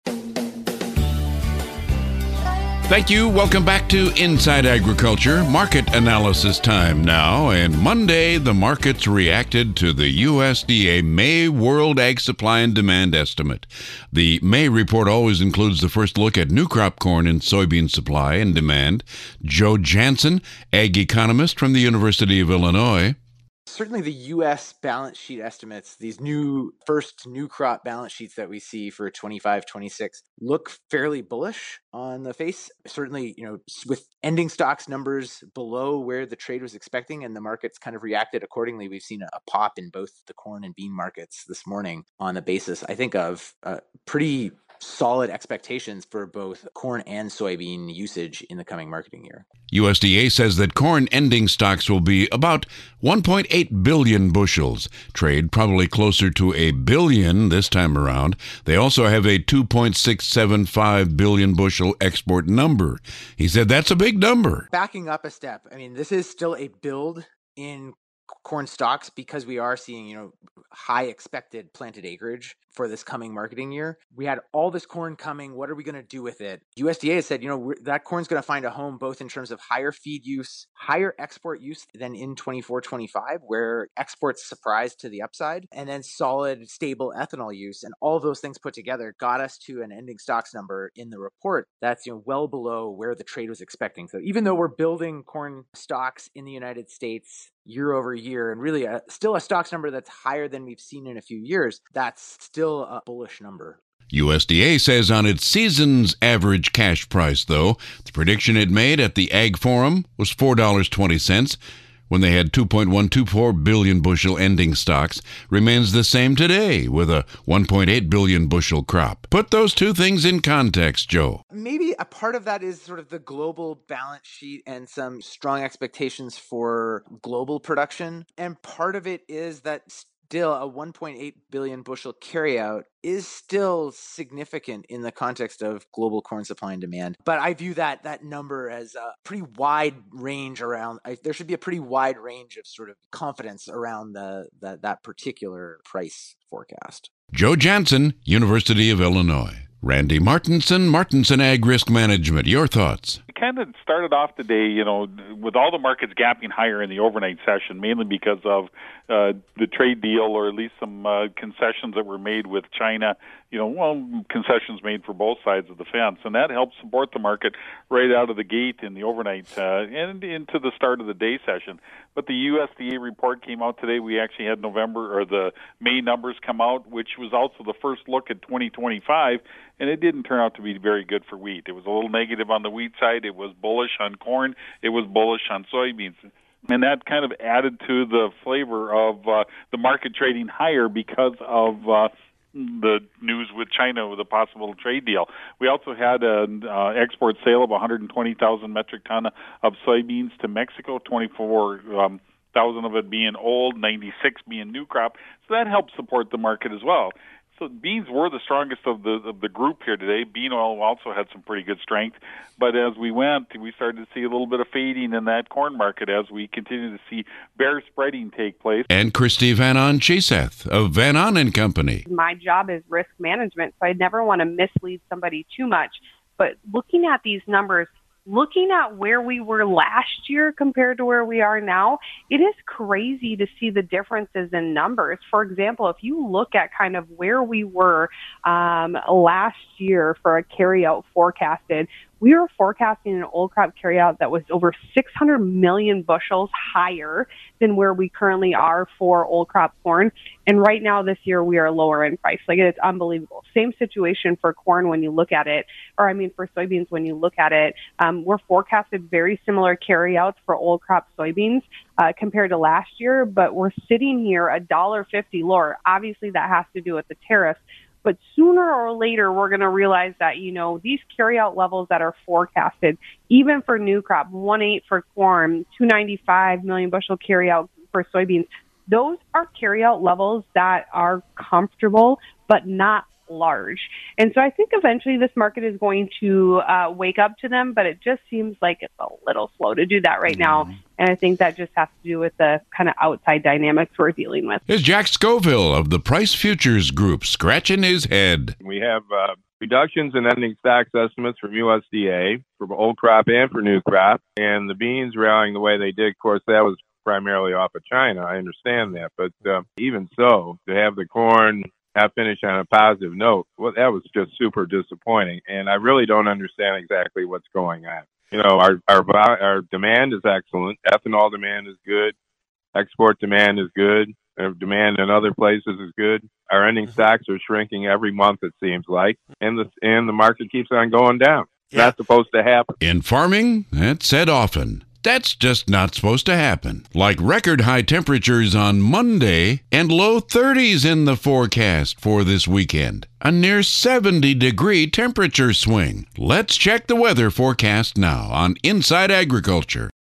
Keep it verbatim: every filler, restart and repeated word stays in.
Thank you. Welcome back to Inside Agriculture. Market analysis time now. And Monday, the markets reacted to the U S D A May World Ag Supply and Demand Estimate. The May report always includes the first look at new crop corn and soybean supply and demand. Joe Jansen, ag economist from the University of Illinois. Certainly the U S balance sheet estimates, these new first new crop balance sheets that we see for twenty-five twenty-six look fairly bullish on the face. Certainly, you know, with ending stocks numbers below where the trade was expecting and the markets kind of reacted accordingly, we've seen a pop in both the corn and bean markets this morning on the basis, I think, of uh, pretty solid expectations for both corn and soybean usage in the coming marketing year. U S D A says that corn ending stocks will be about one point eight billion bushels. Trade probably closer to a billion this time around. They also have a two point six seven five billion bushel export number. He said that's a big number. Backing up a step, I mean, this is still a build in corn stocks because we are seeing, you know, high expected planted acreage for this coming marketing year. We had all this corn coming. What are we going to do with it? U S D A has said, you know, we're, that corn's going to find a home both in terms of higher feed use, higher export use than in twenty-four twenty-five, where exports surprised to the upside, and then solid, stable ethanol use. And all of those things put together got us to an ending stocks number in the report that's, you know, well below where the trade was expecting. So even though we're building corn stocks in the United States year over year, and really a, still a stocks number that's higher than we've seen in a few years, that's still a bullish number. U S D A says on its season's average cash price, though, the prediction it made at the Ag Forum was four dollars and twenty cents when they had two point one two four billion bushel ending stocks, remains the same today with a one point eight billion bushel crop. Put those two things in context, Joe. Maybe a part of that is sort of the global balance sheet and some strong expectations for global production. And part of it is that still a one point eight billion bushel carryout is still significant in the context of global corn supply and demand. But I view that that number as a pretty wide range around, I, there should be a pretty wide range of sort of confidence around the, the that particular price forecast. Joe Jansen, University of Illinois. Randy Martinson, Martinson Ag Risk Management. Your thoughts? It kind of started off today, you know, with all the markets gapping higher in the overnight session, mainly because of uh, the trade deal, or at least some uh, concessions that were made with China. You know, well, concessions made for both sides of the fence, and that helped support the market right out of the gate in the overnight uh, and into the start of the day session. But the U S D A report came out today. We actually had November or the May numbers come out, which was also the first look at twenty twenty-five, and it didn't turn out to be very good for wheat. It was a little negative on the wheat side. It was bullish on corn. It was bullish on soybeans. And that kind of added to the flavor of uh, the market trading higher because of uh, the news with China with a possible trade deal. We also had an uh, export sale of one hundred twenty thousand metric ton of soybeans to Mexico, twenty-four um, thousand of it being old, ninety-six being new crop. So that helped support the market as well. So beans were the strongest of the of the group here today. Bean oil also had some pretty good strength. But as we went, we started to see a little bit of fading in that corn market as we continue to see bear spreading take place. And Christy Van On Chiseth of Van On and Company. My job is risk management, so I never want to mislead somebody too much. But looking at these numbers, looking at where we were last year compared to where we are now, it is crazy to see the differences in numbers. For example, if you look at kind of where we were um, last year for a carryout forecasted, we were forecasting an old crop carryout that was over six hundred million bushels higher than where we currently are for old crop corn. And right now this year we are lower in price. Like, it's unbelievable. Same situation for corn when you look at it, or I mean for soybeans when you look at it. Um, we're forecasted very similar carryouts for old crop soybeans uh, compared to last year, but we're sitting here a dollar fifty lower. Obviously that has to do with the tariffs. But sooner or later, we're going to realize that, you know, these carryout levels that are forecasted, even for new crop, one point eight for corn, two hundred ninety-five million bushel carryout for soybeans, those are carryout levels that are comfortable, but not large. And so I think eventually this market is going to uh, wake up to them, but it just seems like it's a little slow to do that right now. And I think that just has to do with the kind of outside dynamics we're dealing with. Here's Jack Scoville of the Price Futures Group scratching his head. We have uh, reductions in ending stocks estimates from U S D A for old crop and for new crop, and the beans rallying the way they did. Of course, that was primarily off of China. I understand that, but uh, even so, to have the corn have finished on a positive note, well, that was just super disappointing, and I really don't understand exactly what's going on. You know, our our our demand is excellent. Ethanol demand is good. Export demand is good. Our demand in other places is good. Our ending stocks are shrinking every month, it seems like, and the and the market keeps on going down. It's Yeah. not supposed to happen. In farming, that's said often. That's just not supposed to happen. Like record high temperatures on Monday and low thirties in the forecast for this weekend. A near seventy degree temperature swing. Let's check the weather forecast now on Inside Agriculture.